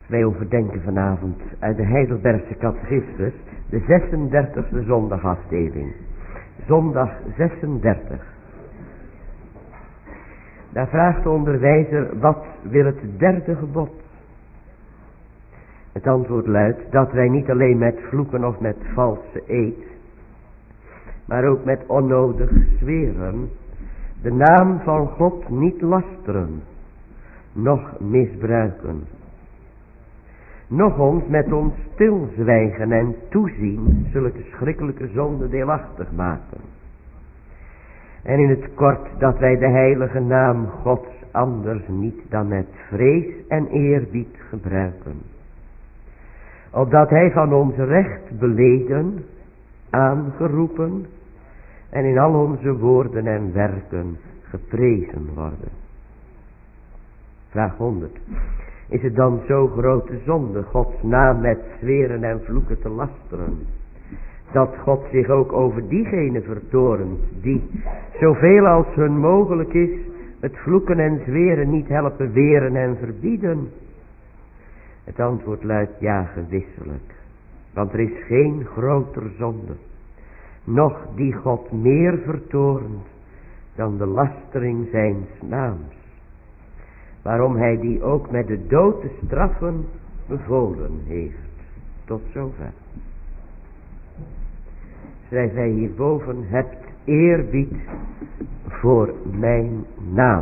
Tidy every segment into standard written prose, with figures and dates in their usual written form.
Wij overdenken vanavond uit de Heidelbergse Catechismus de 36e zondagafdeling. Zondag 36. Daar vraagt de onderwijzer, wat wil het derde gebod? Het antwoord luidt dat wij niet alleen met vloeken of met valse eed, maar ook met onnodig zweren de naam van God niet lasteren, noch misbruiken. Noch ons met ons stilzwijgen en toezien zulke schrikkelijke zonden deelachtig maken. En in het kort dat wij de heilige naam Gods anders niet dan met vrees en eerbied gebruiken. Opdat hij van ons recht beleden, aangeroepen en in al onze woorden en werken geprezen worden. Vraag 100. Is het dan zo grote zonde Gods naam met zweren en vloeken te lasteren, dat God zich ook over diegenen vertorent die, zoveel als hun mogelijk is, het vloeken en zweren niet helpen weren en verbieden? Het antwoord luidt ja, gewisselijk. Want er is geen groter zonde, noch die God meer vertorent dan de lastering zijns naams. Waarom hij die ook met de dood te straffen bevolen heeft. Tot zover. Schrijf hij hierboven, hebt eerbied voor mijn naam.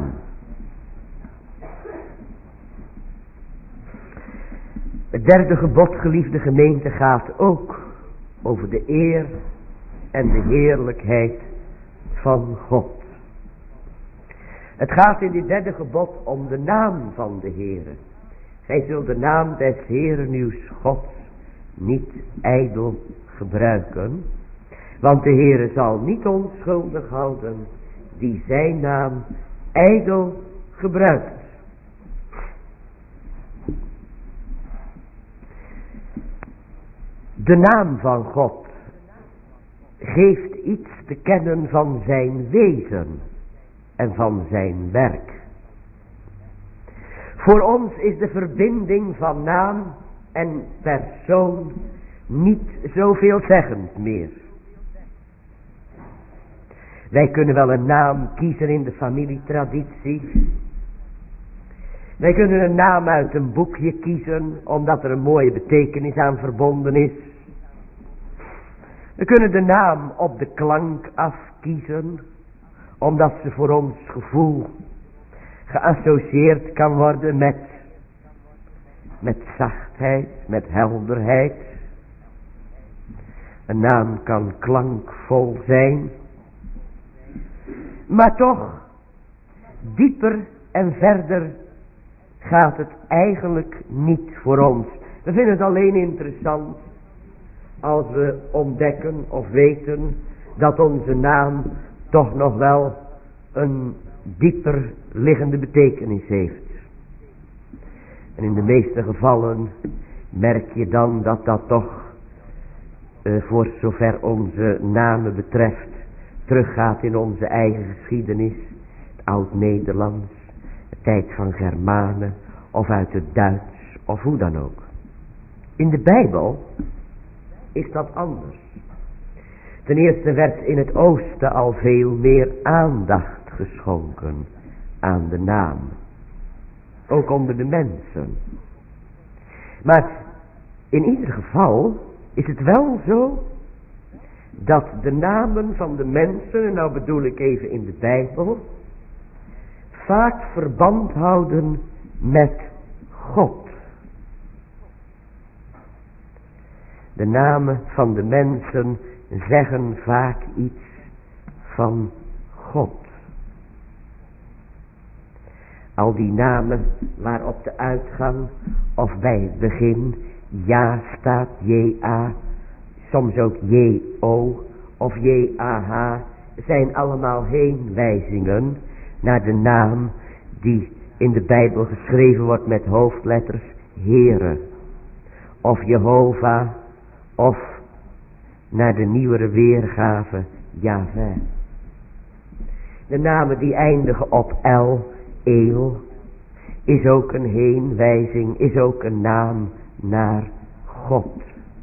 Het derde gebod, geliefde gemeente, gaat ook over de eer en de heerlijkheid van God. Het gaat in dit derde gebod om de naam van de Heere. Gij zult de naam des Heeren uws Gods niet ijdel gebruiken, want de Heere zal niet onschuldig houden die zijn naam ijdel gebruikt. De naam van God geeft iets te kennen van zijn wezen en van zijn werk. Voor ons is de verbinding van naam en persoon niet zoveelzeggend meer. Wij kunnen wel een naam kiezen in de familietraditie. Wij kunnen een naam uit een boekje kiezen, omdat er een mooie betekenis aan verbonden is. We kunnen de naam op de klank afkiezen, omdat ze voor ons gevoel geassocieerd kan worden met zachtheid, met helderheid. Een naam kan klankvol zijn, maar toch dieper en verder gaat het eigenlijk niet voor ons. We vinden het alleen interessant als we ontdekken of weten dat onze naam toch nog wel een dieper liggende betekenis heeft. En in de meeste gevallen merk je dan dat dat toch voor zover onze namen betreft teruggaat in onze eigen geschiedenis. Het Oud-Nederlands, de tijd van Germanen of uit het Duits of hoe dan ook. In de Bijbel is dat anders. Ten eerste werd in het oosten al veel meer aandacht geschonken aan de naam. Ook onder de mensen. Maar in ieder geval is het wel zo dat de namen van de mensen, en nou bedoel ik even in de Bijbel, vaak verband houden met God. De namen van de mensen zeggen vaak iets van God. Al die namen waar op de uitgang of bij het begin ja staat, J-A, soms ook J-O of J-A-H, zijn allemaal heenwijzingen naar de naam die in de Bijbel geschreven wordt met hoofdletters Heere of Jehovah of naar de nieuwere weergave Yahweh. De namen die eindigen op El, Eel, is ook een heenwijzing, is ook een naam naar God.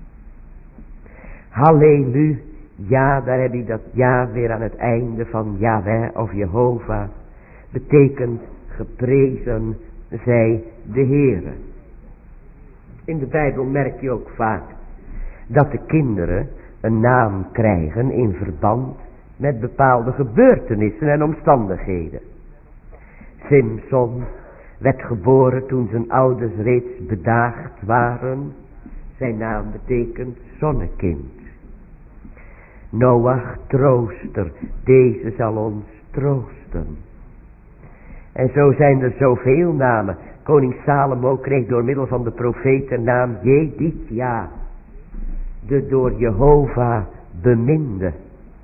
Halleluja, ja, daar heb je dat ja weer aan het einde van Yahweh of Jehovah. Betekent geprezen zij de Heere. In de Bijbel merk je ook vaak dat de kinderen een naam krijgen in verband met bepaalde gebeurtenissen en omstandigheden. Simson werd geboren toen zijn ouders reeds bedaagd waren. Zijn naam betekent zonnekind. Noach, trooster, deze zal ons troosten. En zo zijn er zoveel namen. Koning Salomo kreeg door middel van de profeet de naam Jedidja, de door Jehovah beminde.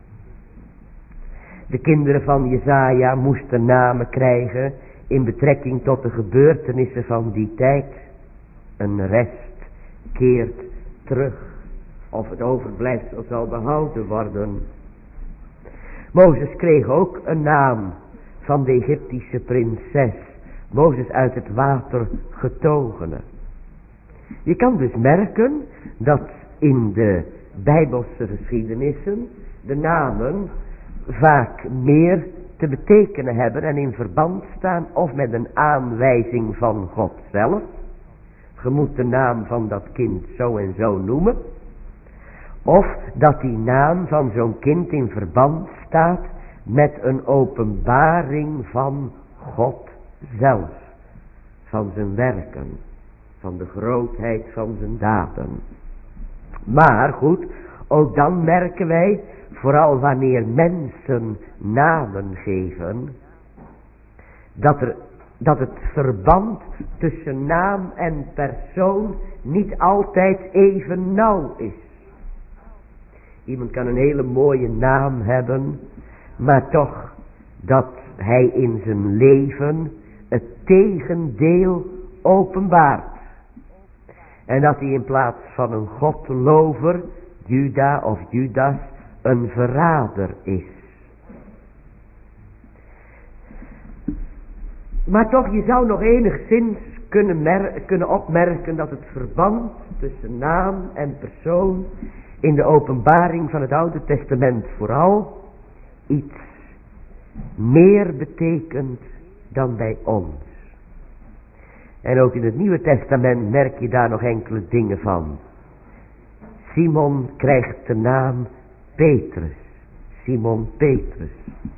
De kinderen van Jesaja moesten namen krijgen in betrekking tot de gebeurtenissen van die tijd. Een rest keert terug, of het overblijfsel zal behouden worden. Mozes kreeg ook een naam van de Egyptische prinses. Mozes uit het water getogene. Je kan dus merken dat in de Bijbelse geschiedenissen de namen vaak meer te betekenen hebben en in verband staan of met een aanwijzing van God zelf. Je moet de naam van dat kind zo en zo noemen. Of dat die naam van zo'n kind in verband staat met een openbaring van God zelf. Van zijn werken. Van de grootheid van zijn daden. Maar goed, ook dan merken wij, vooral wanneer mensen namen geven, dat het verband tussen naam en persoon niet altijd even nauw is. Iemand kan een hele mooie naam hebben, maar toch dat hij in zijn leven het tegendeel openbaart. En dat hij in plaats van een godlover, Juda of Judas, een verrader is. Maar toch, je zou nog enigszins kunnen opmerken dat het verband tussen naam en persoon in de openbaring van het Oude Testament vooral iets meer betekent dan bij ons. En ook in het Nieuwe Testament merk je daar nog enkele dingen van. Simon krijgt de naam Petrus. Simon Petrus.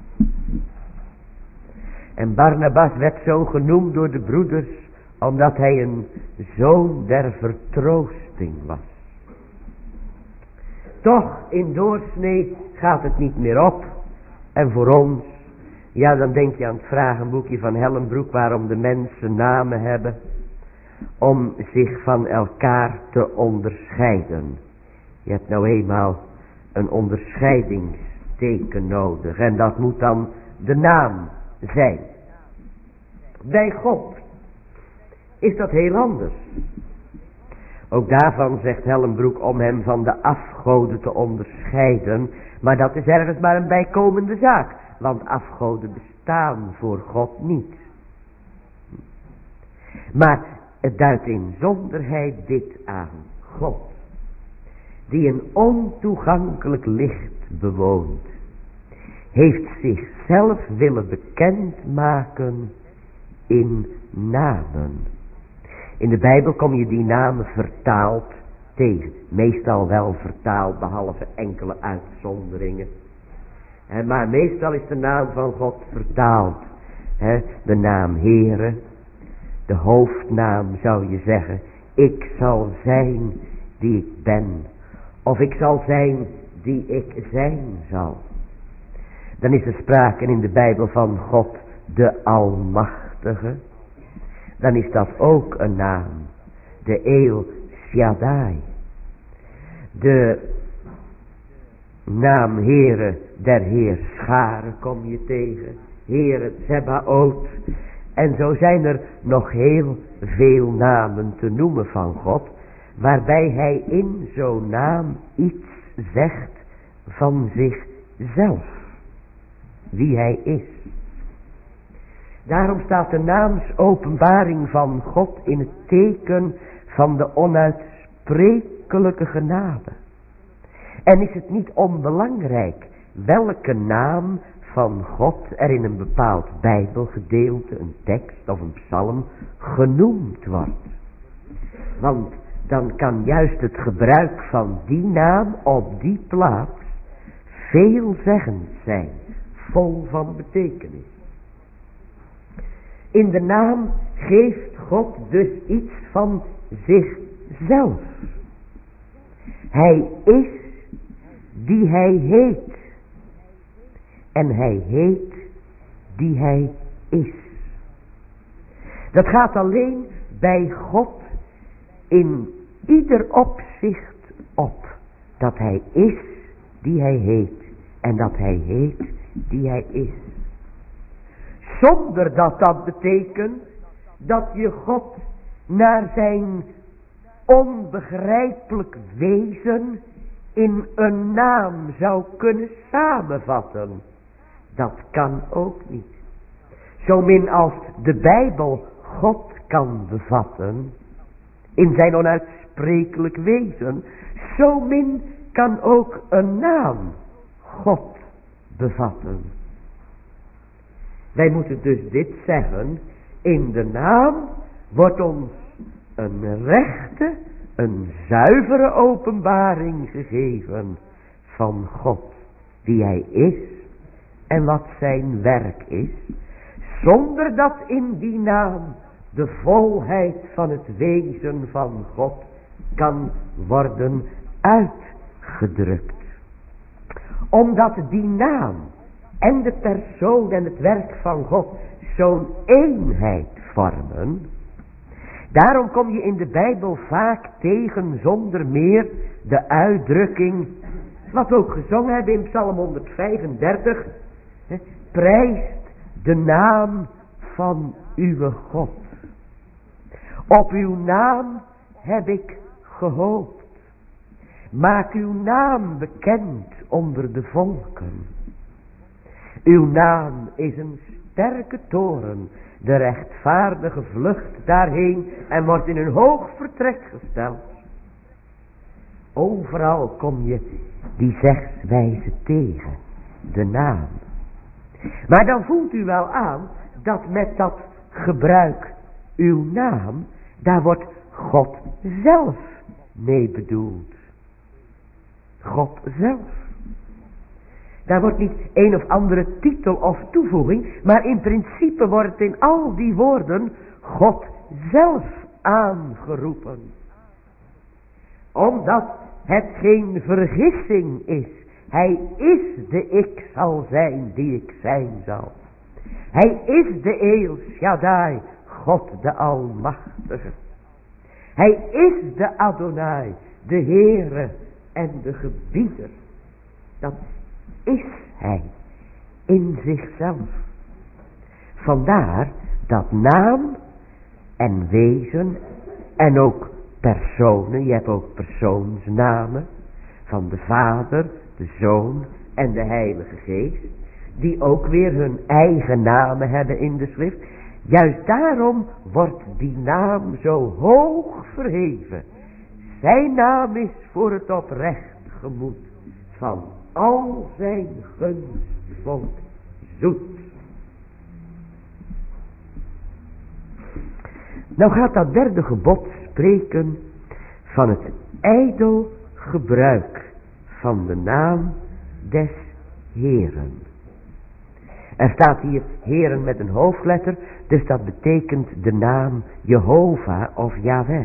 En Barnabas werd zo genoemd door de broeders, omdat hij een zoon der vertroosting was. Toch, in doorsnee gaat het niet meer op. En voor ons, ja, dan denk je aan het vragenboekje van Hellenbroek, waarom de mensen namen hebben. Om zich van elkaar te onderscheiden. Je hebt nou eenmaal een onderscheidingsteken nodig. En dat moet dan de naam zijn. Bij God is dat heel anders. Ook daarvan zegt Hellenbroek om hem van de afgoden te onderscheiden. Maar dat is ergens maar een bijkomende zaak. Want afgoden bestaan voor God niet. Maar het duidt in zonderheid dit aan. God, die een ontoegankelijk licht bewoont, heeft zichzelf willen bekendmaken in namen. In de Bijbel kom je die namen vertaald tegen. Meestal wel vertaald, behalve enkele uitzonderingen. Maar meestal is de naam van God vertaald. De naam Heere. De hoofdnaam zou je zeggen. Ik zal zijn die ik ben. Of ik zal zijn die ik zijn zal. Dan is er sprake in de Bijbel van God de Almachtige. Dan is dat ook een naam. De El Shaddai. De naam Heere der Heerscharen kom je tegen. Heere Tsebaot. En zo zijn er nog heel veel namen te noemen van God. Waarbij hij in zo'n naam iets zegt van zichzelf. Wie hij is. Daarom staat de naamsopenbaring van God in het teken van de onuitsprekelijke genade. En is het niet onbelangrijk welke naam van God er in een bepaald Bijbelgedeelte, een tekst of een psalm genoemd wordt. Want dan kan juist het gebruik van die naam op die plaats veelzeggend zijn, vol van betekenis. In de naam geeft God dus iets van zichzelf. Hij is die hij heet. En hij heet die hij is. Dat gaat alleen bij God in ieder opzicht op. Dat hij is die hij heet. En dat hij heet die hij is. Zonder dat betekent dat je God naar zijn onbegrijpelijk wezen in een naam zou kunnen samenvatten. Dat kan ook niet. Zomin als de Bijbel God kan bevatten in zijn onuitsprekelijk wezen, zomin kan ook een naam God bevatten. Wij moeten dus dit zeggen: in de naam wordt ons een rechte, een zuivere openbaring gegeven van God, wie hij is en wat zijn werk is, zonder dat in die naam de volheid van het wezen van God kan worden uitgedrukt. Omdat die naam en de persoon en het werk van God zo'n eenheid vormen. Daarom kom je in de Bijbel vaak tegen zonder meer de uitdrukking, wat we ook gezongen hebben in Psalm 135. Prijst de naam van uw God. Op uw naam heb ik gehoopt. Maak uw naam bekend onder de volken. Uw naam is een sterke toren. De rechtvaardige vlucht daarheen en wordt in een hoog vertrek gesteld. Overal kom je die zegswijze tegen. De naam. Maar dan voelt u wel aan dat met dat gebruik uw naam, daar wordt God zelf mee bedoeld. God zelf. Daar wordt niet een of andere titel of toevoeging, maar in principe wordt in al die woorden God zelf aangeroepen. Omdat het geen vergissing is. Hij is de ik zal zijn die ik zijn zal. Hij is de El Shaddai, God de Almachtige. Hij is de Adonai, de Heere en de Gebieder. Dat is hij in zichzelf. Vandaar dat naam en wezen en ook personen, je hebt ook persoonsnamen van de Vader, de Zoon en de Heilige Geest, die ook weer hun eigen namen hebben in de schrift. Juist daarom wordt die naam zo hoog verheven. Zijn naam is voor het oprecht gemoed van al zijn gunstvolk zoet. Nou gaat dat derde gebod spreken van het ijdel gebruik van de naam des Heeren. Er staat hier Heeren met een hoofdletter, dus dat betekent de naam Jehovah of Yahweh.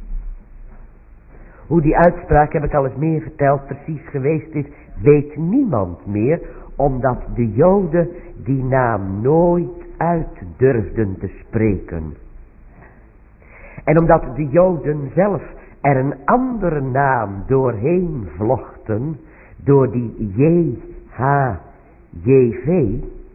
Hoe die uitspraak, heb ik al eens meer verteld, precies geweest is, weet niemand meer, omdat de Joden die naam nooit uit durfden te spreken. En omdat de Joden zelf er een andere naam doorheen vlochten, door die JHJV,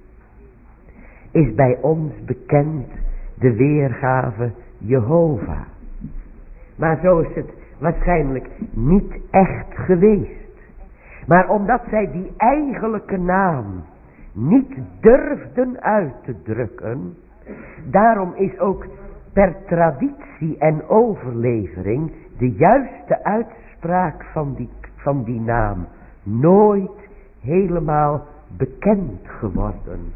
is bij ons bekend de weergave Jehovah. Maar zo is het waarschijnlijk niet echt geweest. Maar omdat zij die eigenlijke naam niet durfden uit te drukken, Daarom is ook per traditie en overlevering de juiste uitspraak van die naam nooit helemaal bekend geworden.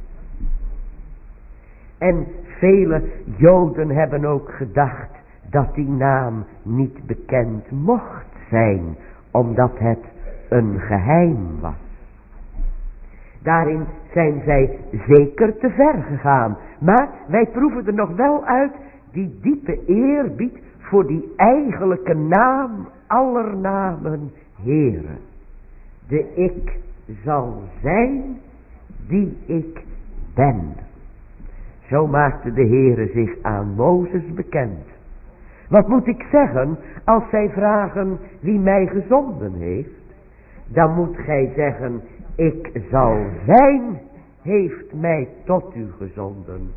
En vele Joden hebben ook gedacht dat die naam niet bekend mocht zijn, omdat het een geheim was. Daarin zijn zij zeker te ver gegaan, maar wij proeven er nog wel uit die diepe eerbied voor die eigenlijke naam aller namen, Heere. De ik zal zijn die ik ben. Zo maakte de Heere zich aan Mozes bekend. Wat moet ik zeggen als zij vragen wie mij gezonden heeft? Dan moet gij zeggen, ik zal zijn heeft mij tot u gezonden.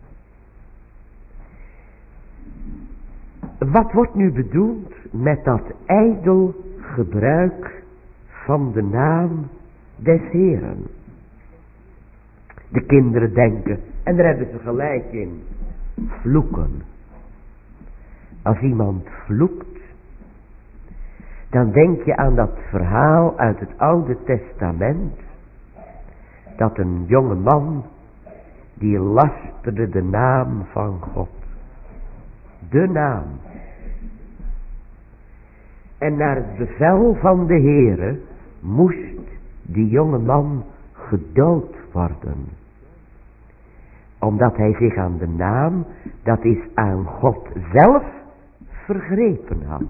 Wat wordt nu bedoeld met dat ijdel gebruik van de naam des Heeren? De kinderen denken, en daar hebben ze gelijk in, vloeken. Als iemand vloekt, dan denk je aan dat verhaal uit het Oude Testament, dat een jonge man, die lasterde de naam van God. De naam. En naar het bevel van de Heere moest die jonge man gedood worden. Omdat hij zich aan de naam, dat is aan God zelf, vergrepen had.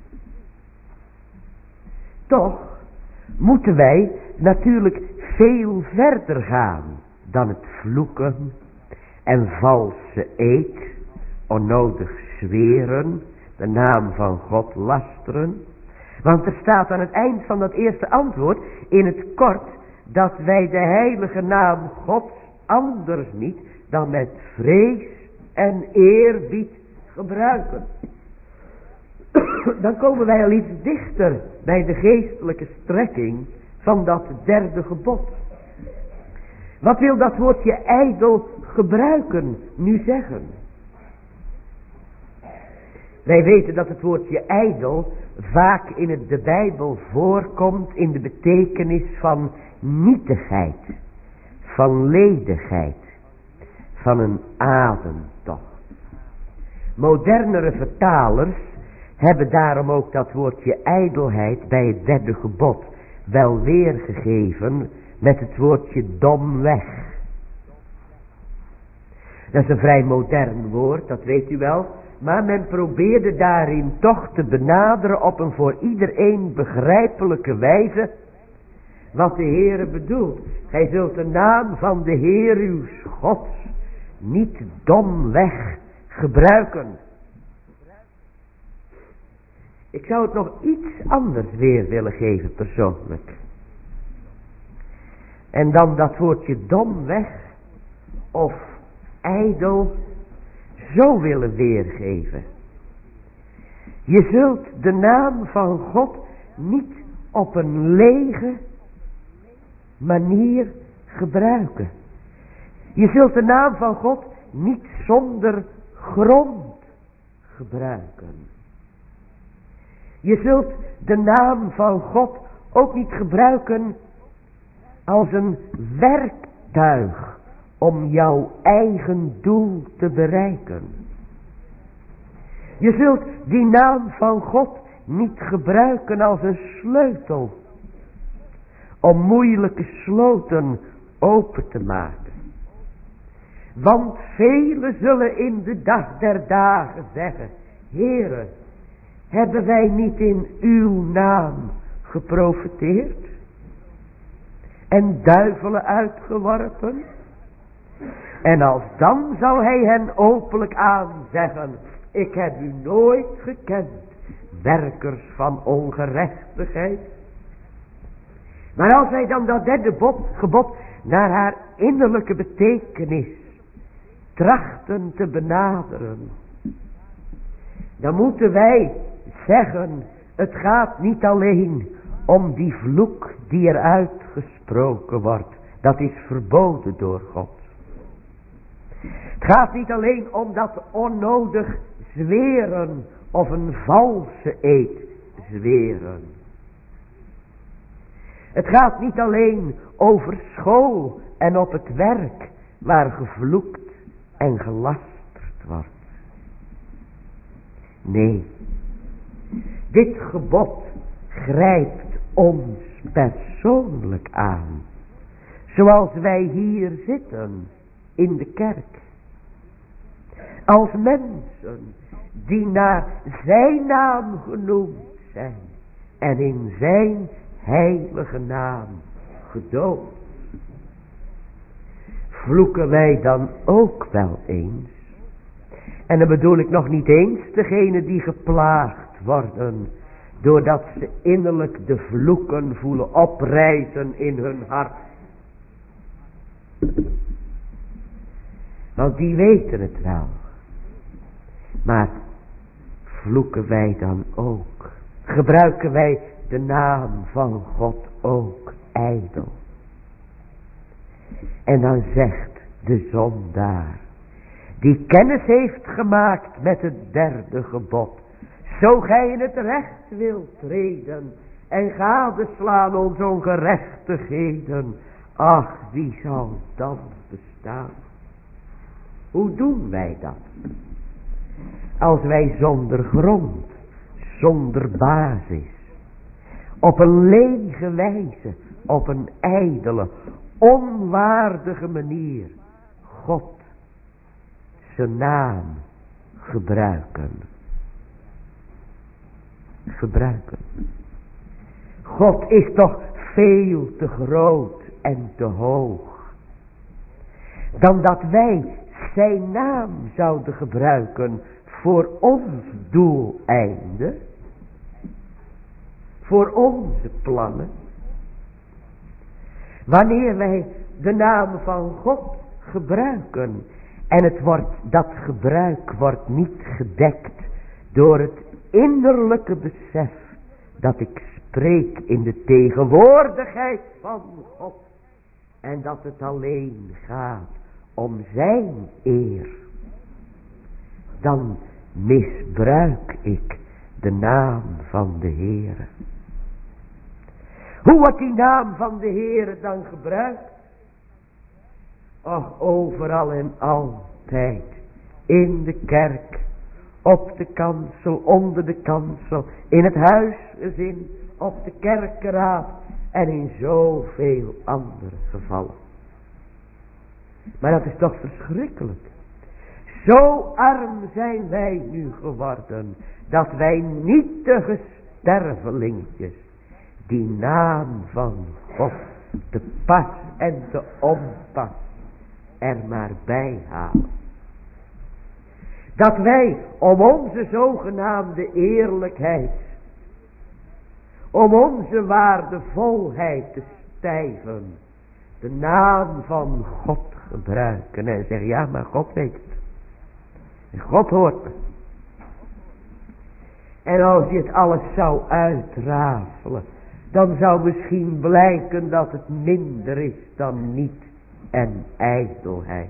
Toch moeten wij natuurlijk veel verder gaan dan het vloeken en valse eed, onnodig zweren, de naam van God lasteren. Want er staat aan het eind van dat eerste antwoord in het kort dat wij de heilige naam Gods anders niet dan met vrees en eerbied gebruiken. Dan komen wij al iets dichter bij de geestelijke strekking van dat derde gebod. Wat wil dat woordje ijdel gebruiken nu zeggen? Wij weten dat het woordje ijdel vaak in de Bijbel voorkomt in de betekenis van nietigheid, van ledigheid, van een ademtocht. Modernere vertalers hebben daarom ook dat woordje ijdelheid bij het derde gebod wel weergegeven met het woordje domweg. Dat is een vrij modern woord, dat weet u wel. Maar men probeerde daarin toch te benaderen op een voor iedereen begrijpelijke wijze wat de Heere bedoelt. Gij zult de naam van de Heer uw Gods niet domweg gebruiken. Ik zou het nog iets anders weer willen geven persoonlijk. En dan dat woordje domweg of ijdel zo willen weergeven. Je zult de naam van God niet op een lege manier gebruiken. Je zult de naam van God niet zonder grond gebruiken. Je zult de naam van God ook niet gebruiken als een werktuig om jouw eigen doel te bereiken. Je zult die naam van God niet gebruiken als een sleutel om moeilijke sloten open te maken. Want velen zullen in de dag der dagen zeggen, Heere, hebben wij niet in uw naam geprofeteerd en duivelen uitgeworpen? En als dan zal hij hen openlijk aanzeggen, ik heb u nooit gekend, werkers van ongerechtigheid. Maar als wij dan dat derde gebod naar haar innerlijke betekenis trachten te benaderen, dan moeten wij zeggen, het gaat niet alleen om die vloek die er uitgesproken wordt. Dat is verboden door God. Het gaat niet alleen om dat onnodig zweren of een valse eed zweren. Het gaat niet alleen over school en op het werk waar gevloekt en gelasterd wordt. Nee, dit gebod grijpt ons persoonlijk aan. Zoals wij hier zitten in de kerk. Als mensen die naar zijn naam genoemd zijn en in zijn heilige naam gedoopt. Vloeken wij dan ook wel eens? En dan bedoel ik nog niet eens degenen die geplaagd worden, doordat ze innerlijk de vloeken voelen oprijzen in hun hart. Want die weten het wel. Maar vloeken wij dan ook? Gebruiken wij de naam van God ook ijdel? En dan zegt de zondaar, die kennis heeft gemaakt met het derde gebod. Zo gij in het recht wilt treden en gadeslaan onze ongerechtigheden. Ach, wie zal dan bestaan? Hoe doen wij dat? Als wij zonder grond, zonder basis, op een lege wijze, op een ijdele, onwaardige manier, God zijn naam gebruiken. God is toch veel te groot en te hoog, dan dat wij zijn naam zouden gebruiken voor ons doeleinde, voor onze plannen. Wanneer wij de naam van God gebruiken en dat gebruik wordt niet gedekt door het innerlijke besef dat ik spreek in de tegenwoordigheid van God en dat het alleen gaat om zijn eer, dan misbruik ik de naam van de Heere. Hoe wordt die naam van de Heere dan gebruikt? Och, overal en altijd, in de kerk, op de kansel, onder de kansel, in het huisgezin, op de kerkeraad en in zoveel andere gevallen. Maar dat is toch verschrikkelijk. Zo arm zijn wij nu geworden, dat wij nietige stervelingjes die naam van God te pas en te onpas er maar bij halen. Dat wij om onze zogenaamde eerlijkheid, om onze waardevolheid te stijven, de naam van God gebruiken en zeggen, ja, maar God weet het. En God hoort me. En als je het alles zou uitrafelen, dan zou misschien blijken dat het minder is dan niet en ijdelheid.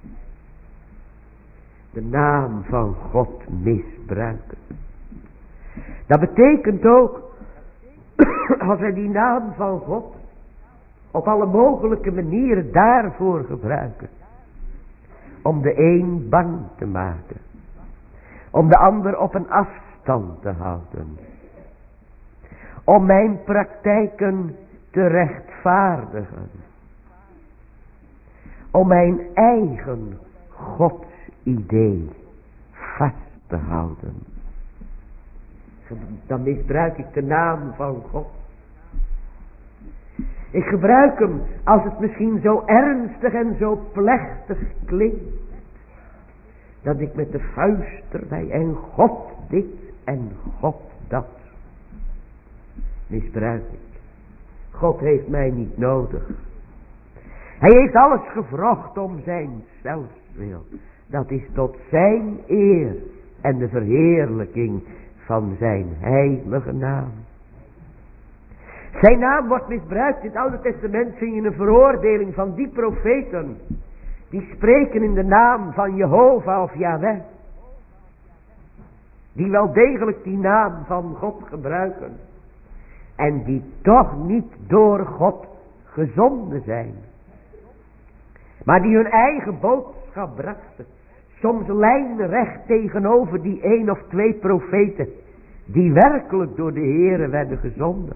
De naam van God misbruiken. Dat betekent ook, als wij die naam van God op alle mogelijke manieren daarvoor gebruiken, om de een bang te maken, om de ander op een afstand te houden, om mijn praktijken te rechtvaardigen, om mijn eigen godsidee vast te houden, dan misbruik ik de naam van God. Ik gebruik hem als het misschien zo ernstig en zo plechtig klinkt, dat ik met de vuist erbij en God dit en God dat misbruik ik. God heeft mij niet nodig. Hij heeft alles gevrocht om zijn zelfswil. Dat is tot zijn eer en de verheerlijking van zijn heilige naam. Zijn naam wordt misbruikt. In het Oude Testament vind je een veroordeling van die profeten die spreken in de naam van Jehovah of Yahweh. Die wel degelijk die naam van God gebruiken. En die toch niet door God gezonden zijn. Maar die hun eigen boodschap brachten. Soms lijnrecht tegenover die 1 of 2 profeten. Die werkelijk door de Heere werden gezonden.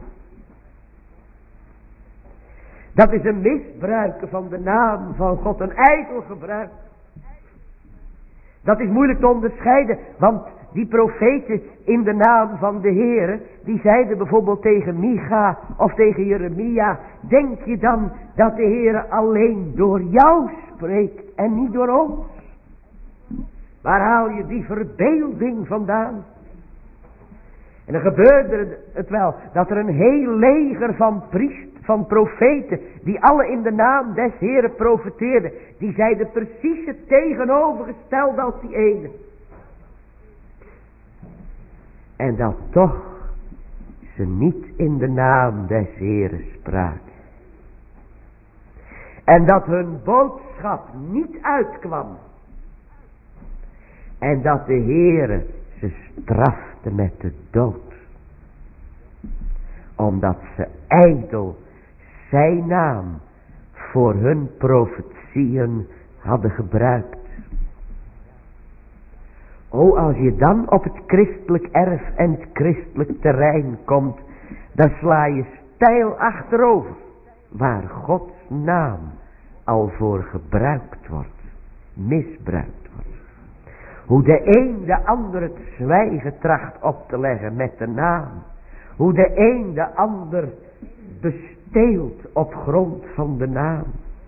Dat is een misbruiken van de naam van God. Een ijdel gebruik. Dat is moeilijk te onderscheiden. Want die profeten in de naam van de Heere. Die zeiden bijvoorbeeld tegen Micha of tegen Jeremia. Denk je dan dat de Heere alleen door jou spreekt en niet door ons? Waar haal je die verbeelding vandaan? En dan gebeurde het wel dat er een heel leger van profeten, die alle in de naam des Heeren profeteerden, die zeiden precies het tegenovergestelde als die ene. En dat toch ze niet in de naam des Heeren spraken. En dat hun boodschap niet uitkwam. En dat de Heere ze strafte met de dood. Omdat ze ijdel zijn naam voor hun profetieën hadden gebruikt. O, als je dan op het christelijk erf en het christelijk terrein komt, dan sla je steil achterover. Waar Gods naam al voor gebruikt wordt, misbruikt wordt. Hoe de een de ander het zwijgen tracht op te leggen met de naam. Hoe de een de ander besteelt op grond van de naam.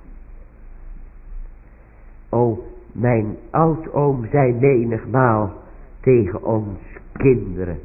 O, mijn oudoom zei menigmaal tegen ons kinderen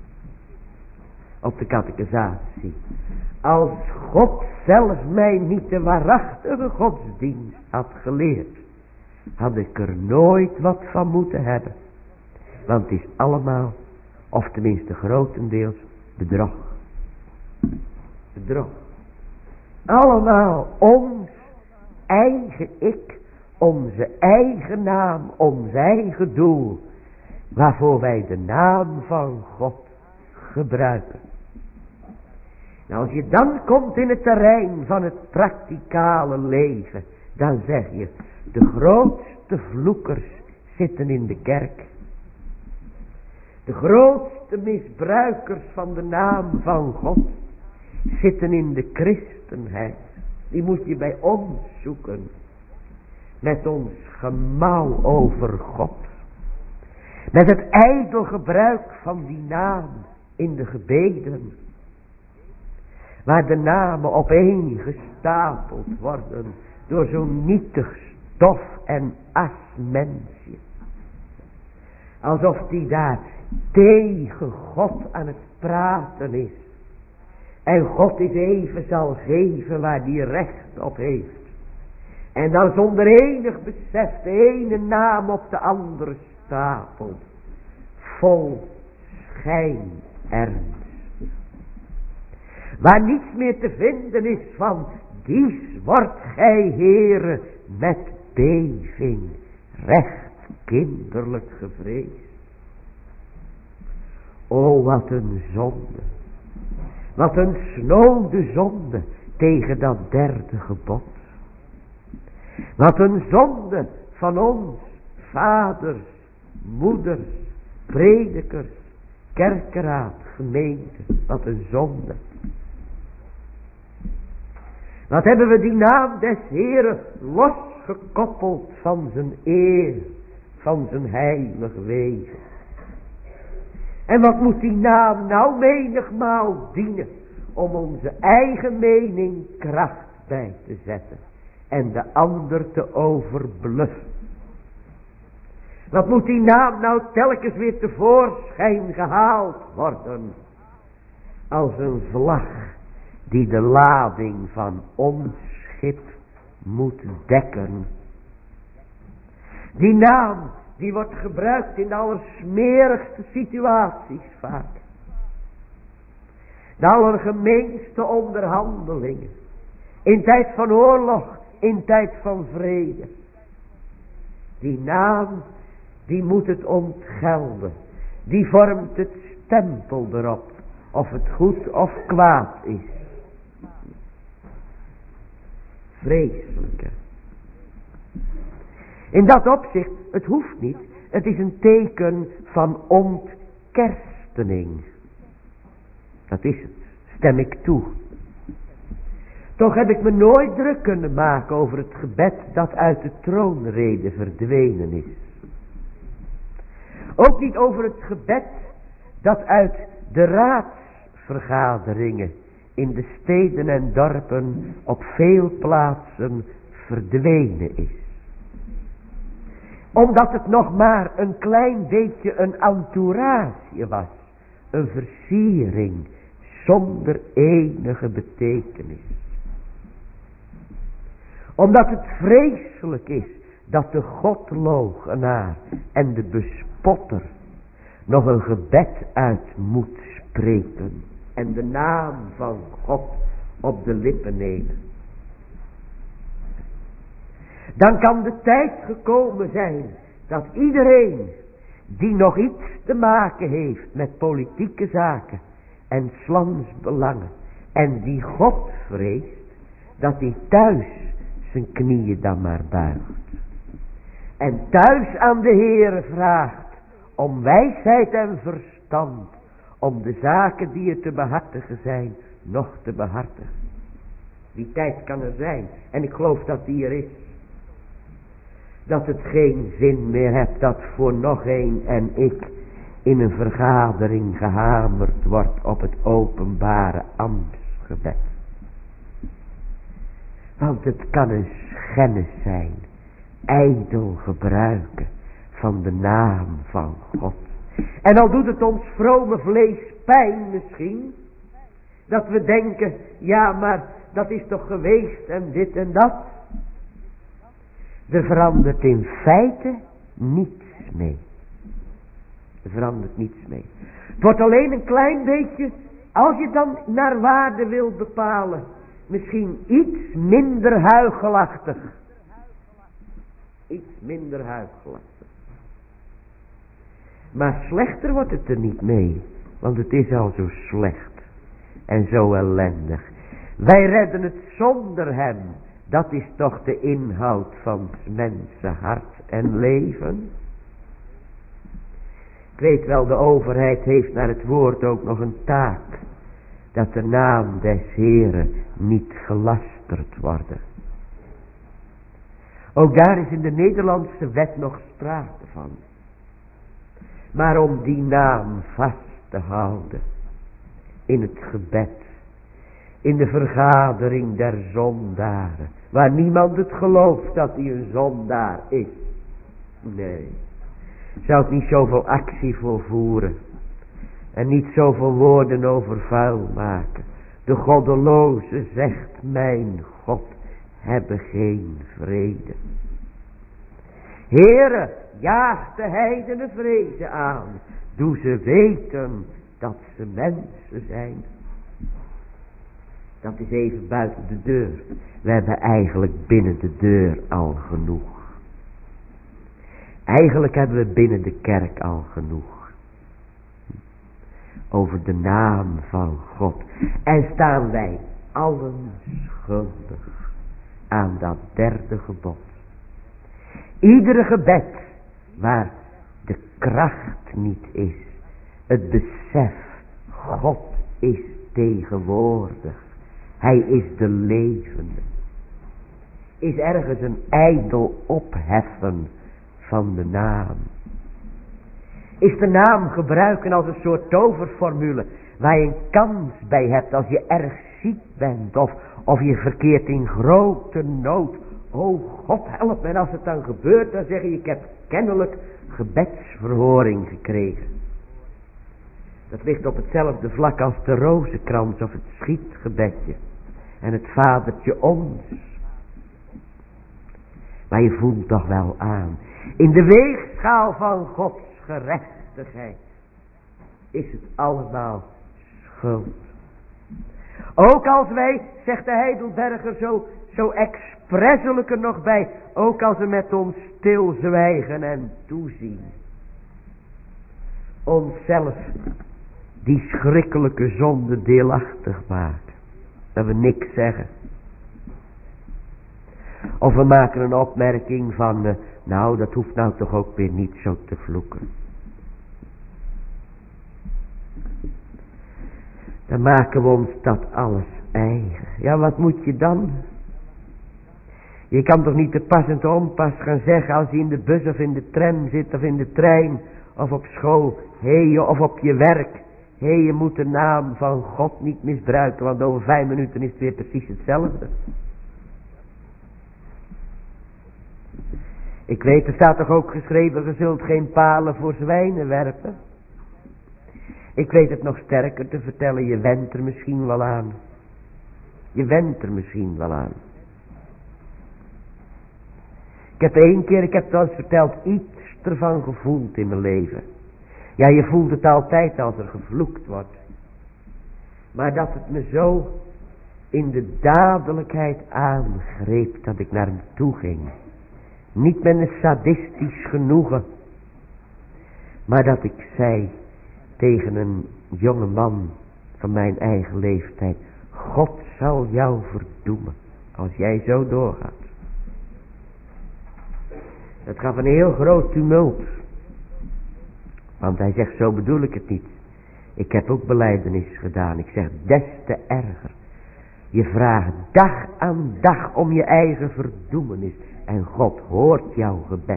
op de catechisatie. Als God zelf mij niet de waarachtige godsdienst had geleerd, had ik er nooit wat van moeten hebben. Want het is allemaal, of tenminste grotendeels, bedrog. Bedrog. Allemaal ons eigen ik, onze eigen naam, ons eigen doel, waarvoor wij de naam van God gebruiken. Nou, als je dan komt in het terrein van het praktikale leven, dan zeg je, de grootste vloekers zitten in de kerk. De grootste misbruikers van de naam van God zitten in de christenheid. Die moet je bij ons zoeken. Met ons gemauw over God. Met het ijdel gebruik van die naam in de gebeden. Waar de namen opeen gestapeld worden door zo'n nietig stof en asmensje. Alsof die daar tegen God aan het praten is. En God eens even zal geven waar die recht op heeft. En dan zonder enig besef de ene naam op de andere stapelt. Vol schijnernst. Waar niets meer te vinden is van, dies wordt gij Heere met beving, recht kinderlijk gevreesd. O, wat een zonde. Wat een snode zonde tegen dat derde gebod. Wat een zonde van ons, vaders, moeders, predikers, kerkeraad, gemeente. Wat een zonde. Wat hebben we die naam des Heeren losgekoppeld van zijn eer, van zijn heilig wezen. En wat moet die naam nou menigmaal dienen om onze eigen mening kracht bij te zetten en de ander te overbluffen. Wat moet die naam nou telkens weer tevoorschijn gehaald worden als een vlag die de lading van ons schip moet dekken. Die naam die wordt gebruikt in de allersmerigste situaties vaak. De allergemeenste onderhandelingen. In tijd van oorlog, in tijd van vrede. Die naam, die moet het ontgelden. Die vormt het stempel erop. Of het goed of kwaad is. Vreselijke. In dat opzicht, het hoeft niet. Het is een teken van ontkerstening. Dat is het. Stem ik toe. Toch heb ik me nooit druk kunnen maken over het gebed dat uit de troonrede verdwenen is. Ook niet over het gebed dat uit de raadsvergaderingen in de steden en dorpen op veel plaatsen verdwenen is. Omdat het nog maar een klein beetje een entourage was. Een versiering zonder enige betekenis. Omdat het vreselijk is dat de godloochenaar en de bespotter nog een gebed uit moet spreken. En de naam van God op de lippen nemen. Dan kan de tijd gekomen zijn dat iedereen die nog iets te maken heeft met politieke zaken en 's lands belangen en die God vreest, dat hij thuis zijn knieën dan maar buigt. En thuis aan de Heere vraagt om wijsheid en verstand, om de zaken die er te behartigen zijn, nog te behartigen. Die tijd kan er zijn en ik geloof dat die er is. Dat het geen zin meer hebt dat voor nog een en ik in een vergadering gehamerd wordt op het openbare ambtsgebed. Want het kan een schennis zijn, ijdel gebruiken van de naam van God. En al doet het ons vrome vlees pijn misschien, dat we denken, ja maar dat is toch geweest en dit en dat. Er verandert in feite niets mee. Er verandert niets mee. Het wordt alleen een klein beetje, als je dan naar waarde wil bepalen, misschien iets minder huichelachtig. Iets minder huichelachtig. Maar slechter wordt het er niet mee. Want het is al zo slecht. En zo ellendig. Wij redden het zonder hem. Dat is toch de inhoud van 's mensen hart en leven. Ik weet wel, de overheid heeft naar het woord ook nog een taak. Dat de naam des Heren niet gelasterd worden. Ook daar is in de Nederlandse wet nog sprake van. Maar om die naam vast te houden. In het gebed. In de vergadering der zondaren. Waar niemand het gelooft dat hij een zondaar is. Nee. Zou ik niet zoveel actie voor voeren. En niet zoveel woorden over vuil maken. De goddeloze zegt, mijn God, hebben geen vrede. Heere, jaag de heidenen vrede aan. Doe ze weten dat ze mensen zijn. Dat is even buiten de deur. We hebben eigenlijk binnen de deur al genoeg. Eigenlijk hebben we binnen de kerk al genoeg. Over de naam van God. En staan wij allen schuldig aan dat derde gebod. Iedere gebed waar de kracht niet is. Het besef, God is tegenwoordig. Hij is de levende. Is ergens een ijdel opheffen van de naam. Is de naam gebruiken als een soort toverformule. Waar je een kans bij hebt als je erg ziek bent. Of je verkeert in grote nood. Oh God help me. En als het dan gebeurt dan zeg je ik heb kennelijk gebedsverhoring gekregen. Dat ligt op hetzelfde vlak als de rozenkrans of het schietgebedje. En het vadertje ons. Maar je voelt toch wel aan. In de weegschaal van Gods gerechtigheid is het allemaal schuld. Ook als wij, zegt de Heidelberger zo zo expresselijk er nog bij, ook als we met ons stilzwijgen en toezien. Onszelf die schrikkelijke zonde deelachtig maken. Dat we niks zeggen. Of we maken een opmerking van, nou dat hoeft nou toch ook weer niet zo te vloeken. Dan maken we ons dat alles eigen. Ja, wat moet je dan? Je kan toch niet te pas en te onpas gaan zeggen als je in de bus of in de tram zit of in de trein of op school. Of op je werk. Je moet de naam van God niet misbruiken, want over 5 minuten is het weer precies hetzelfde. Ik weet, er staat toch ook geschreven, je zult geen palen voor zwijnen werpen. Ik weet het nog sterker te vertellen, je went er misschien wel aan. Je went er misschien wel aan. Ik heb het al eens verteld, iets ervan gevoeld in mijn leven. Ja, je voelt het altijd als er gevloekt wordt. Maar dat het me zo in de dadelijkheid aangreep dat ik naar hem toe ging. Niet met een sadistisch genoegen. Maar dat ik zei tegen een jonge man van mijn eigen leeftijd. God zal jou verdoemen als jij zo doorgaat. Dat gaf een heel groot tumult. Want hij zegt, zo bedoel ik het niet. Ik heb ook belijdenis gedaan. Ik zeg, des te erger. Je vraagt dag aan dag om je eigen verdoemenis. En God hoort jouw gebed.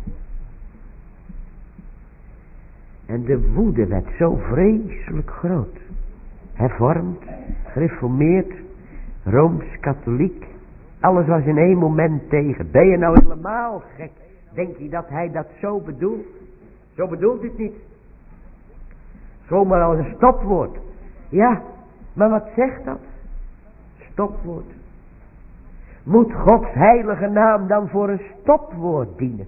En de woede werd zo vreselijk groot. Hervormd, gereformeerd, Rooms-katholiek. Alles was in één moment tegen. Ben je nou helemaal gek? Denk je dat hij dat zo bedoelt? Zo bedoelt het niet. Zomaar als een stopwoord. Ja, maar wat zegt dat? Stopwoord. Moet Gods heilige naam dan voor een stopwoord dienen?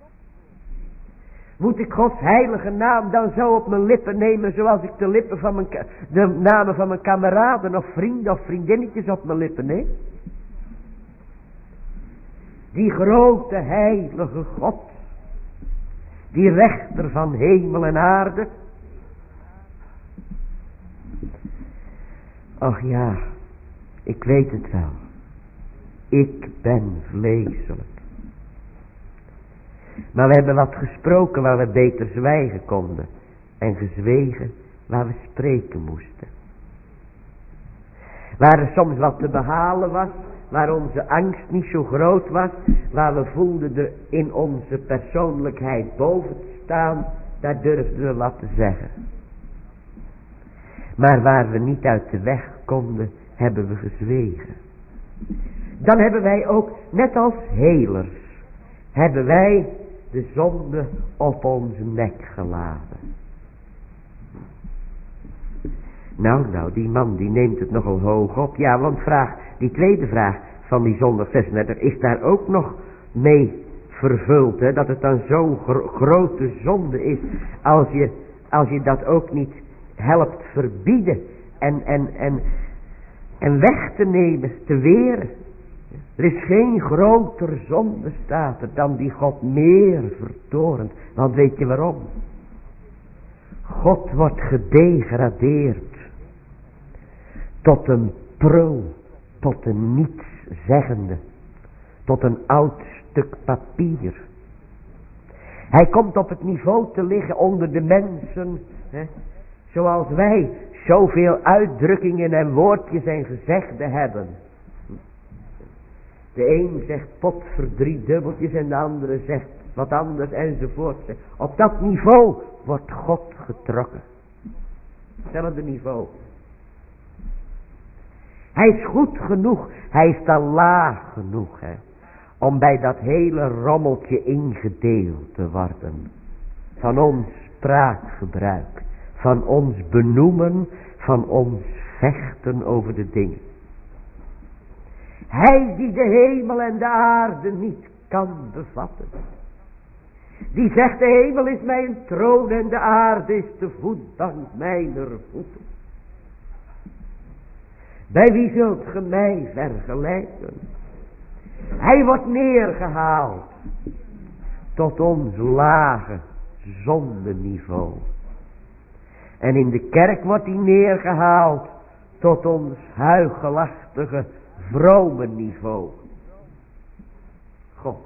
Moet ik Gods heilige naam dan zo op mijn lippen nemen zoals ik de namen van mijn kameraden of vrienden of vriendinnetjes op mijn lippen neem? Die grote heilige God. Die rechter van hemel en aarde. Ach ja, ik weet het wel. Ik ben vleeselijk. Maar we hebben wat gesproken waar we beter zwijgen konden. En gezwegen waar we spreken moesten. Waar er soms wat te behalen was. Waar onze angst niet zo groot was. Waar we voelden er in onze persoonlijkheid boven te staan. Daar durfden we wat te zeggen. Maar waar we niet uit de weg konden, hebben we gezwegen. Dan hebben wij ook, net als helers, hebben wij de zonde op onze nek geladen. Nou, die man die neemt het nogal hoog op. Ja, want die tweede vraag van die zondag 36 is daar ook nog mee vervuld. Hè, dat het dan zo'n grote zonde is als je dat ook niet helpt verbieden en weg te nemen, te weren. Er is geen groter zonde, staat er, dan die God meer vertorent. Want weet je waarom? God wordt gedegradeerd tot een prul, tot een nietszeggende, tot een oud stuk papier. Hij komt op het niveau te liggen onder de mensen, hè, zoals wij zoveel uitdrukkingen en woordjes en gezegden hebben. De een zegt pot voor 3 dubbeltjes en de andere zegt wat anders enzovoort. Op dat niveau wordt God getrokken. Hetzelfde niveau. Hij is goed genoeg, hij is dan laag genoeg, hè, om bij dat hele rommeltje ingedeeld te worden. Van ons spraakgebruik, van ons benoemen, van ons vechten over de dingen. Hij die de hemel en de aarde niet kan bevatten. Die zegt, de hemel is mijn troon en de aarde is de voetbank mijner voeten. Bij wie zult ge mij vergelijken? Hij wordt neergehaald tot ons lage zondeniveau. En in de kerk wordt hij neergehaald tot ons huichelachtige vrome niveau. God.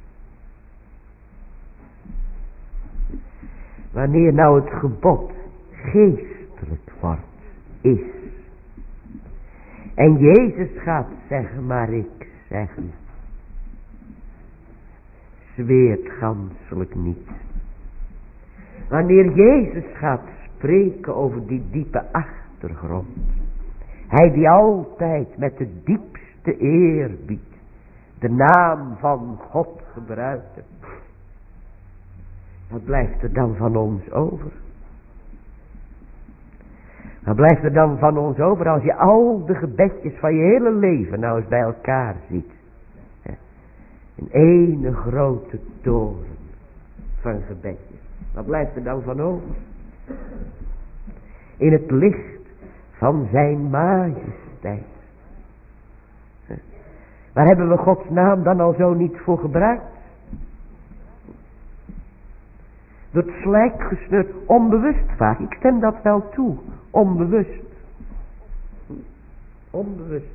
Wanneer nou het gebod geestelijk wordt, is. En Jezus gaat zeggen, maar ik zeg u. Zweert ganselijk niet. Wanneer Jezus gaat spreken over die diepe achtergrond. Hij die altijd met de diepste eerbied de naam van God gebruikte. Wat blijft er dan van ons over? Wat blijft er dan van ons over als je al de gebedjes van je hele leven nou eens bij elkaar ziet? Een ene grote toren van gebedjes. Wat blijft er dan van over? In het licht van zijn majesteit. Waar hebben we Gods naam dan al zo niet voor gebruikt? Door het slijk gesneurd, onbewust vaak. Ik stem dat wel toe. Onbewust. Onbewust.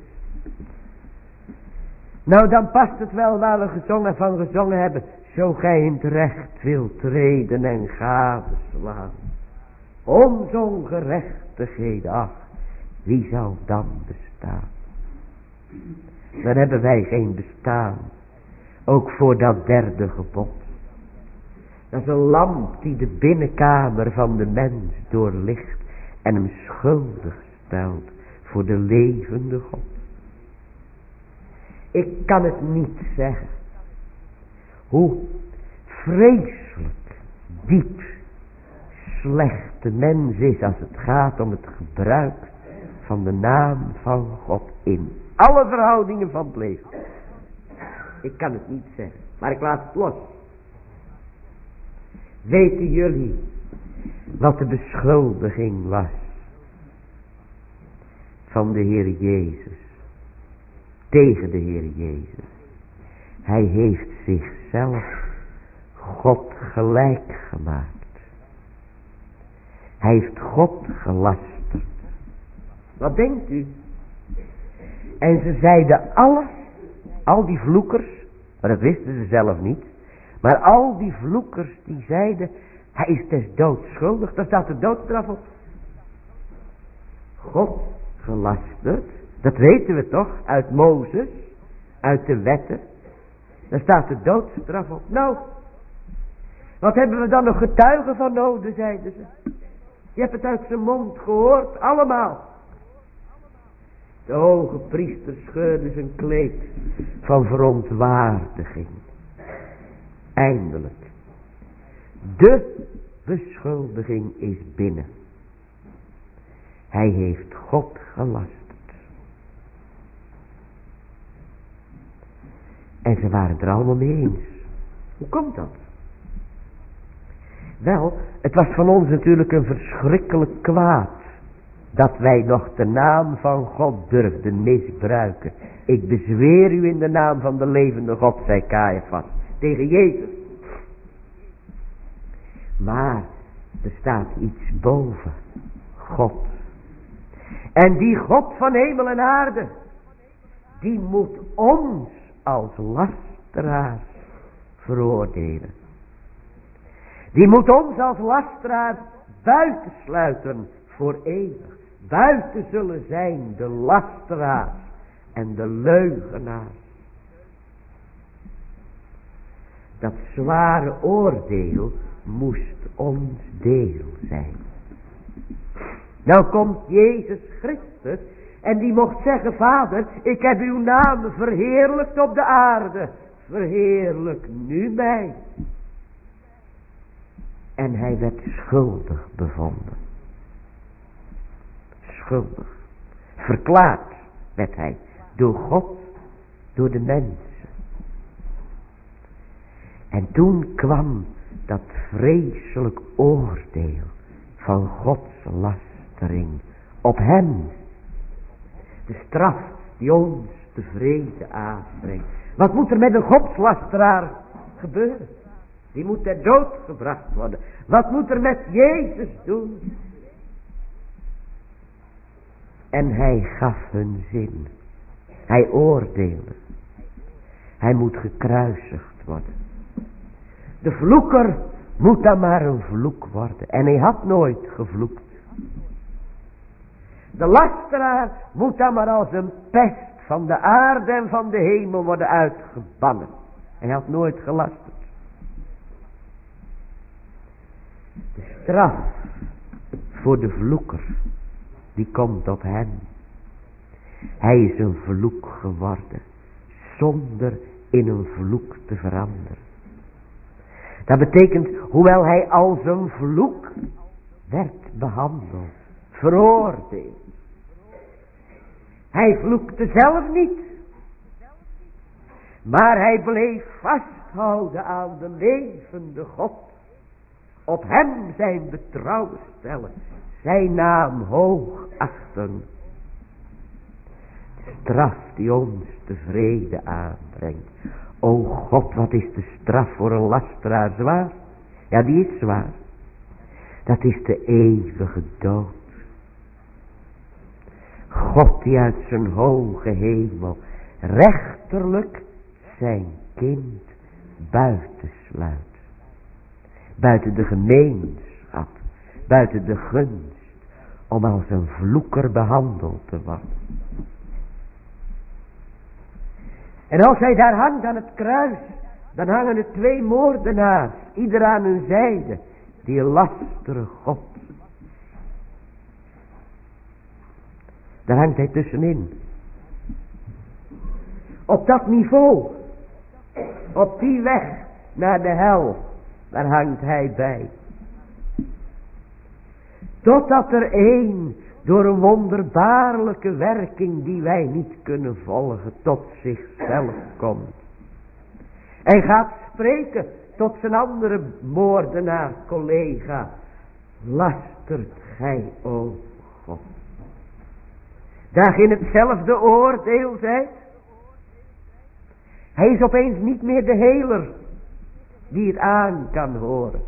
Nou, dan past het wel waar we gezongen hebben. Zo gij in het recht wilt treden en gadeslaan. Onze ongerechtigheden, ach, wie zal dan bestaan? Dan hebben wij geen bestaan. Ook voor dat derde gebod. Dat is een lamp die de binnenkamer van de mens doorlicht en hem schuldig stelt voor de levende God. Ik kan het niet zeggen hoe vreselijk diep slecht de mens is als het gaat om het gebruik van de naam van God in alle verhoudingen van het leven. Ik kan het niet zeggen, maar ik laat het los. Weten jullie wat de beschuldiging was van de Heer Jezus tegen de Heer Jezus? Hij heeft zichzelf God gelijk gemaakt. Hij heeft God gelasterd. Wat denkt u? En ze zeiden alles, al die vloekers, maar dat wisten ze zelf niet. Maar al die vloekers die zeiden, hij is des doods schuldig. Daar staat de doodstraf op. God gelasterd, dat weten we toch, uit Mozes, uit de wetten. Daar staat de doodstraf op. Nou, wat hebben we dan nog getuigen van nodig, zeiden ze. Je hebt het uit zijn mond gehoord, allemaal. De hoge priester scheurde zijn kleed van verontwaardiging. Eindelijk. De beschuldiging is binnen. Hij heeft God gelasterd. En ze waren het er allemaal mee eens. Hoe komt dat? Wel, het was van ons natuurlijk een verschrikkelijk kwaad. Dat wij nog de naam van God durfden misbruiken. Ik bezweer u in de naam van de levende God, zei Caiaphas. Tegen Jezus. Maar er staat iets boven. God. En die God van hemel en aarde. Die moet ons als lasteraars veroordelen. Die moet ons als lasteraars buitensluiten voor eeuwig. Buiten zullen zijn de lasteraars en de leugenaars. Dat zware oordeel moest ons deel zijn. Nou komt Jezus Christus en die mocht zeggen, Vader, ik heb uw naam verheerlijkt op de aarde. Verheerlijk nu mij. En hij werd schuldig bevonden. Schuldig. Verklaard werd hij door God, door de mensen. En toen kwam dat vreselijk oordeel van Gods lastering op hem. De straf die ons de vrede aanbrengt. Wat moet er met een godslasteraar gebeuren? Die moet ter dood gebracht worden. Wat moet er met Jezus doen? En hij gaf hun zin. Hij oordeelde. Hij moet gekruisigd worden. De vloeker moet dan maar een vloek worden. En hij had nooit gevloekt. De lasteraar moet dan maar als een pest van de aarde en van de hemel worden uitgebannen. Hij had nooit gelasterd. De straf voor de vloeker, die komt op hem. Hij is een vloek geworden, zonder in een vloek te veranderen. Dat betekent, hoewel hij als een vloek werd behandeld, veroordeeld. Hij vloekte zelf niet. Maar hij bleef vasthouden aan de levende God. Op hem zijn betrouwen stellen. Zijn naam hoog achten. De straf die ons de vrede aanbrengt. O God, wat is de straf voor een lasteraar zwaar? Ja, die is zwaar. Dat is de eeuwige dood. God die uit zijn hoge hemel rechterlijk zijn kind buitensluit. Buiten de gemeenschap, buiten de gunst, om als een vloeker behandeld te worden. En als hij daar hangt aan het kruis, dan hangen er 2 moordenaars, ieder aan hun zijde, die lasteren God. Daar hangt hij tussenin. Op dat niveau, op die weg naar de hel, daar hangt hij bij. Totdat er één door een wonderbaarlijke werking die wij niet kunnen volgen tot zichzelf komt. En gaat spreken tot zijn andere moordenaar, collega. Lastert gij, o God. Daar in hetzelfde oordeel zijt. Hij is opeens niet meer de heler die het aan kan horen.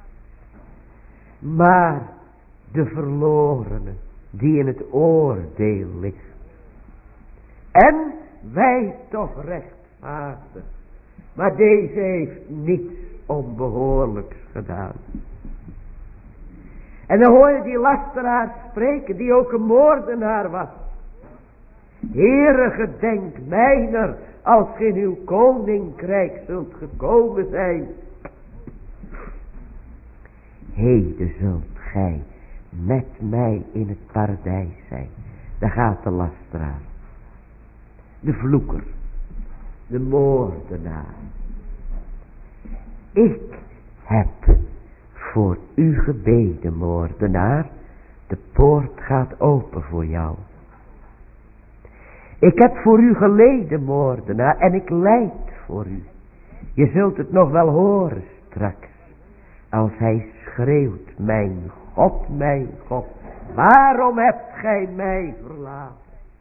Maar de verlorene die in het oordeel ligt. En wij toch rechtvaardig. Maar deze heeft niets onbehoorlijks gedaan. En dan hoor je die lasteraar spreken die ook een moordenaar was. Heere, gedenk mijner als ge in uw koninkrijk zult gekomen zijn. Heden zult gij met mij in het paradijs zijn. Daar gaat de lasteraar. De vloeker. De moordenaar. Ik heb voor u gebeden, moordenaar. De poort gaat open voor jou. Ik heb voor u geleden, moordenaar, en ik lijd voor u. Je zult het nog wel horen straks. Als hij schreeuwt, mijn God, waarom hebt gij mij verlaten?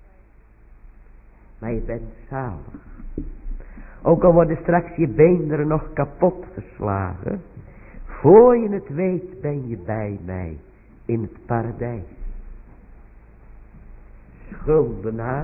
Maar je bent zalig. Ook al worden straks je beenderen nog kapot geslagen. Voor je het weet ben je bij mij in het paradijs. Schuldenaar.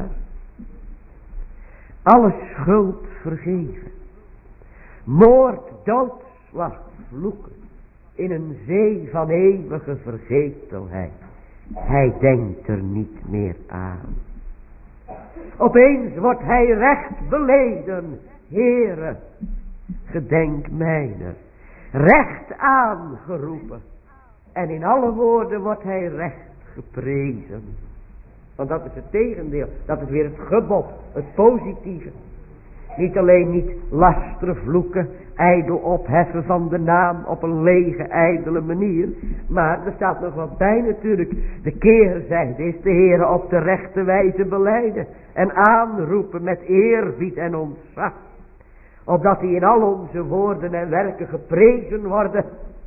Alle schuld vergeven. Moord, doodslag, vloeken. In een zee van eeuwige vergetelheid. Hij denkt er niet meer aan. Opeens wordt hij recht beleden. Heere, gedenk mijner. Recht aangeroepen. En in alle woorden wordt hij recht geprezen. Want dat is het tegendeel. Dat is weer het gebod. Het positieve. Niet alleen niet lasteren, vloeken, ijdel opheffen van de naam op een lege, ijdele manier. Maar er staat nog wat bij natuurlijk. De keerzijde is de Heere op de rechte wijze belijden. En aanroepen met eerbied en ontzag. Opdat hij in al onze woorden en werken geprezen worden.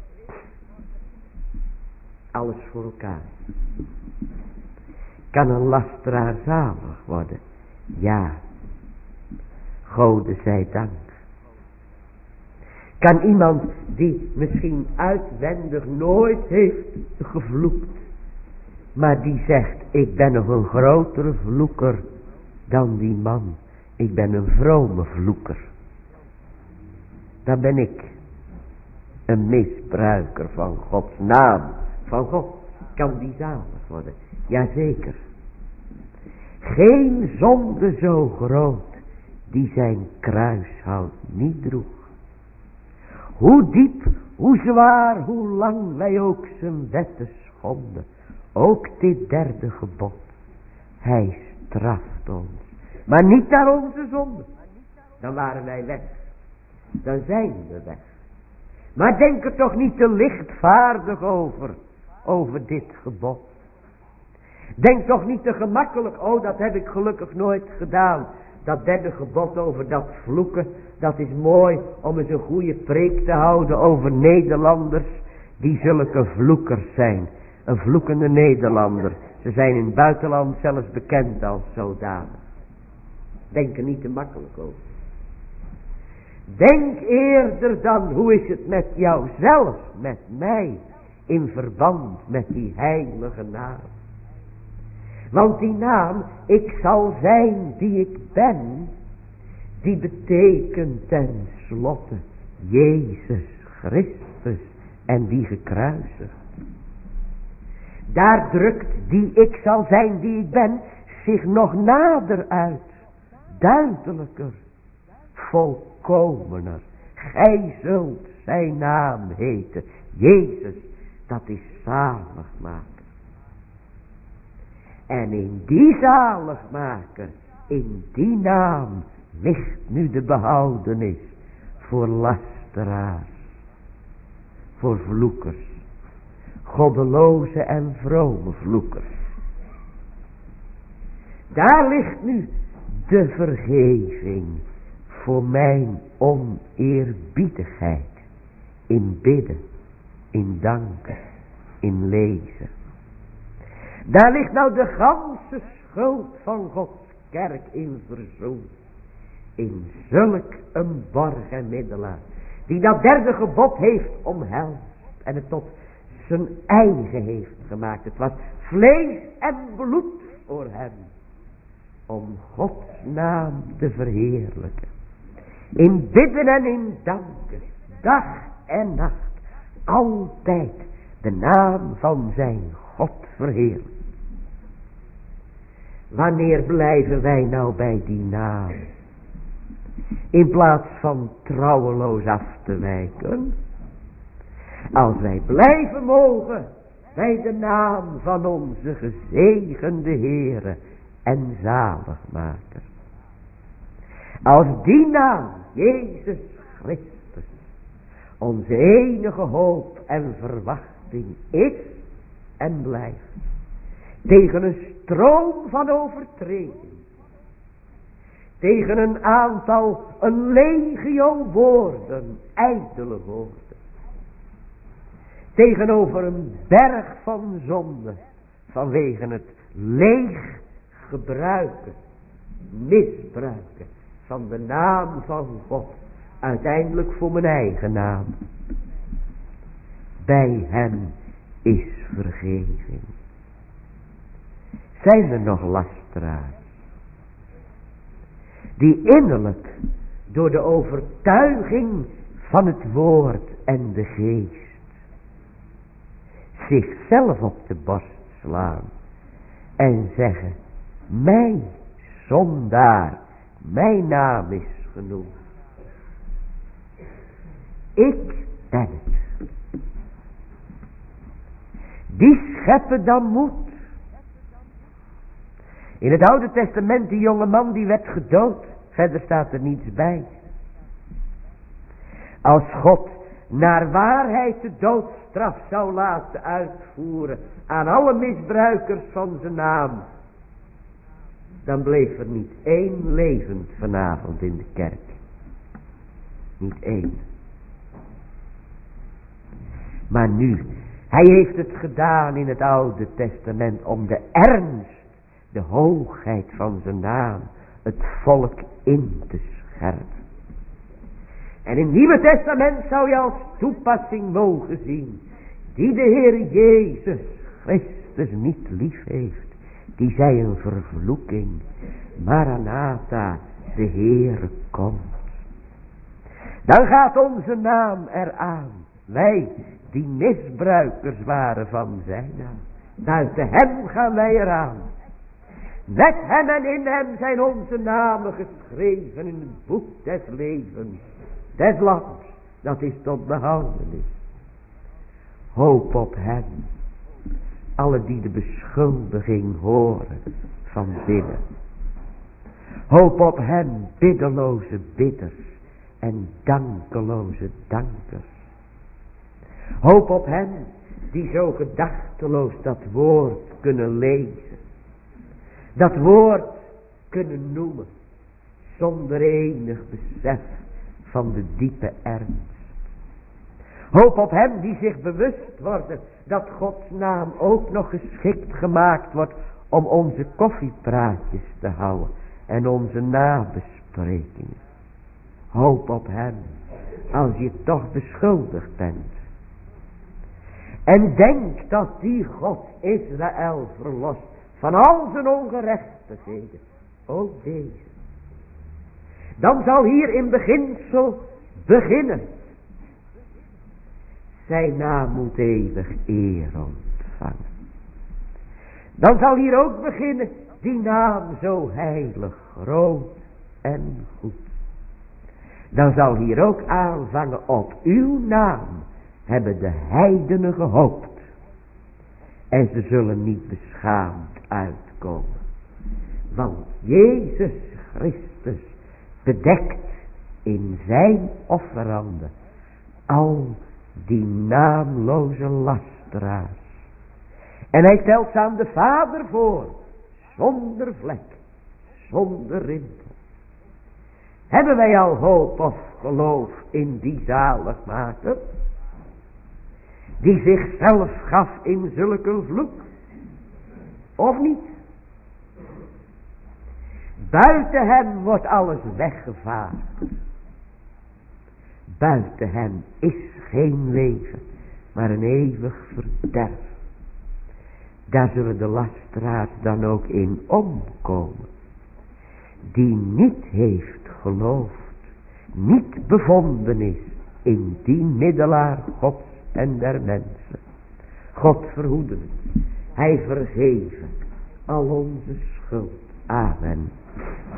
Alles voor elkaar. Kan een lasteraar zalig worden? Ja, Gode zij dank. Kan iemand die misschien uitwendig nooit heeft gevloekt, maar die zegt, ik ben nog een grotere vloeker dan die man. Ik ben een vrome vloeker. Dan ben ik een misbruiker van Gods naam. Van God kan die zalig worden. Jazeker. Geen zonde zo groot die zijn kruishout niet droeg. Hoe diep, hoe zwaar, hoe lang wij ook zijn wetten schonden. Ook dit derde gebod. Hij straft ons. Maar niet naar onze zonde. Dan waren wij weg. Dan zijn we weg. Maar denk er toch niet te lichtvaardig over dit gebod. Denk toch niet te gemakkelijk, oh dat heb ik gelukkig nooit gedaan. Dat derde gebod over dat vloeken, dat is mooi om eens een goede preek te houden over Nederlanders die zulke vloekers zijn. Een vloekende Nederlander. Ze zijn in het buitenland zelfs bekend als zodanig. Denk er niet te makkelijk over. Denk eerder dan, hoe is het met jouzelf, met mij, in verband met die heilige naam. Want die naam, ik zal zijn die ik ben, die betekent ten slotte Jezus Christus en die gekruisigd. Daar drukt die ik zal zijn die ik ben zich nog nader uit, duidelijker, volkomener. Gij zult zijn naam heten. Jezus, dat is zaligmaker. En in die zaligmaker, in die naam, ligt nu de behoudenis voor lasteraars, voor vloekers, goddeloze en vrome vloekers. Daar ligt nu de vergeving voor mijn oneerbiedigheid in bidden, in danken, in lezen. Daar ligt nou de ganse schuld van Gods kerk in verzoen. In zulk een borg en middelaar, die dat derde gebod heeft omhelst en het tot zijn eigen heeft gemaakt. Het was vlees en bloed voor hem, om Gods naam te verheerlijken. In bidden en in danken, dag en nacht, altijd de naam van zijn God verheerlijken. Wanneer blijven wij nou bij die naam? In plaats van trouweloos af te wijken. Als wij blijven mogen bij de naam van onze gezegende Heere en zaligmaker. Als die naam, Jezus Christus, onze enige hoop en verwachting is en blijft. Tegen een stroom van overtreding. Tegen een aantal, een legio woorden, ijdele woorden. Tegenover een berg van zonde, vanwege het leeg gebruiken, misbruiken van de naam van God, uiteindelijk voor mijn eigen naam. Bij hem is vergeving. Zijn er nog lasteraars die innerlijk door de overtuiging van het woord en de geest zichzelf op de borst slaan en zeggen, mijn zondaar, mijn naam is genoeg. Ik ben het. Die scheppen dan moed. In het Oude Testament, die jonge man die werd gedood. Verder staat er niets bij. Als God naar waarheid de doodstraf zou laten uitvoeren aan alle misbruikers van zijn naam, dan bleef er niet één levend vanavond in de kerk. Niet één. Maar nu, hij heeft het gedaan in het Oude Testament om de ernst, de hoogheid van zijn naam, het volk in te beschermen. En in het Nieuwe Testament zou je als toepassing mogen zien, die de Heer Jezus Christus niet lief heeft, die zij een vervloeking. Maranatha, de Heere komt. Dan gaat onze naam eraan. Wij die misbruikers waren van zijn naam. Buiten hem gaan wij eraan. Met hem en in hem zijn onze namen geschreven in het boek des levens. Des lams, dat is tot behoudenis. Hoop op hem. Alle die de beschuldiging horen van binnen. Hoop op hem, biddeloze bidders en dankeloze dankers. Hoop op hen die zo gedachteloos dat woord kunnen lezen. Dat woord kunnen noemen zonder enig besef van de diepe ernst. Hoop op hem die zich bewust worden dat Gods naam ook nog geschikt gemaakt wordt om onze koffiepraatjes te houden en onze nabesprekingen. Hoop op hem als je toch beschuldigd bent. En denk dat die God Israël verlost van al zijn ongerechtigheden. Ook deze. Dan zal hier in beginsel beginnen. Zijn naam moet eeuwig eer ontvangen. Dan zal hier ook beginnen die naam zo heilig, groot en goed. Dan zal hier ook aanvangen op uw naam hebben de heidenen gehoopt. En ze zullen niet beschaamd uitkomen. Want Jezus Christus bedekt in zijn offerande al die naamloze lasteraars. En hij stelt ze aan de Vader voor, zonder vlek, zonder rimpel. Hebben wij al hoop of geloof in die zaligmaker, die zichzelf gaf in zulke vloek, of niet? Buiten hem wordt alles weggevaagd. Buiten hem is geen leven, maar een eeuwig verderf. Daar zullen de lasteraars dan ook in omkomen. Die niet heeft geloofd, niet bevonden is in die middelaar Gods en der mensen. God verhoede het. Hij vergeven al onze schuld. Amen.